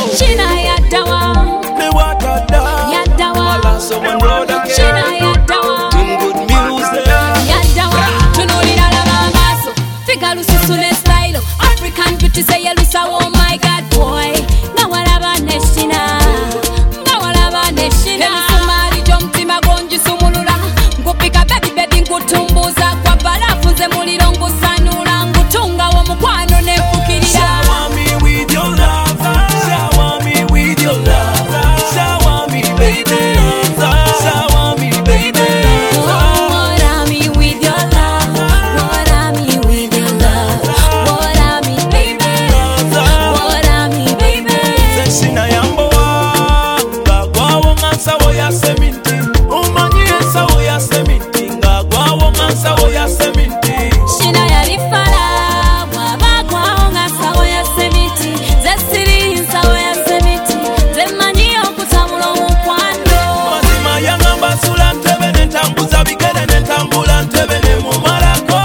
China yadawa. Me what a da. Yadawa. While someone roll again. China yadawa. In good music. Yadawa. Tunulira labangaso. Fika lususule style. African beauty say yelusa. Oh my God boy. Ngawalaba neshina. Ngawalaba neshina. Emisumari jomtima gonji sumulula. Ngupika baby nkutumbuza. Kwa balafu nze muliro ngusanula. Ngutunga wo mukwano nefukirira. Shower me with your love. Shower me with your love. Shower me, baby. Shower me, baby. Water me with your love. Water me with your love. Water me, baby. Water me, baby. Seshina yamboa. Ngagwawo ngansawo ya seminti. Umanyi ensawo ya seminti. Ngagwawo ngansawo ya seminti. Shina yarifala. Wabagwawo ngansawo ya semiti. Zesiri nsawo ya semiti. Zemanyi okutabula omukwano. Mazima yangamba sula ntebe nentambuza bigere nentambula ntebe nemumalako.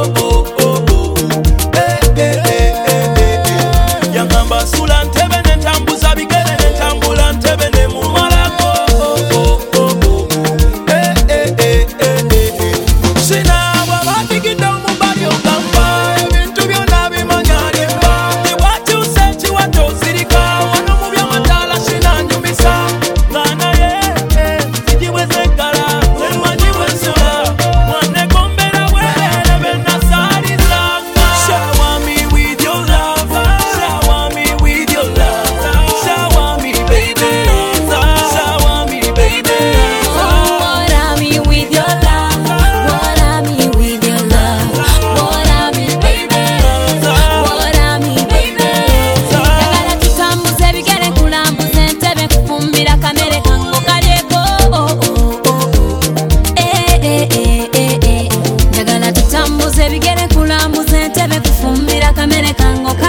Yangamba sula ntebe nentambuza bigere nentambula ntebe nemumalako. Sinaba batigidde omubali ogamba ebintu byonna bimanya limba. Tiwakyuse kiwatozirika wano mu by'amataala sinanyumisa. Nga naye sigiweze eggala zemanyi bwensula mwanegombera bwerere bennasaalizanga. Shower me with your love. Shower me with your love. Shower me, baby. Shower me, baby. Water me with your love. Water me with your love. Water me, baby. Water me, baby. Njagala tutambuze bigere nkulambuze ntebe nkufumbira kamere kango kalyeko. Njagala tutambuze bigere nkulambuze ntebe nkufumbira kamere kango kalyeko.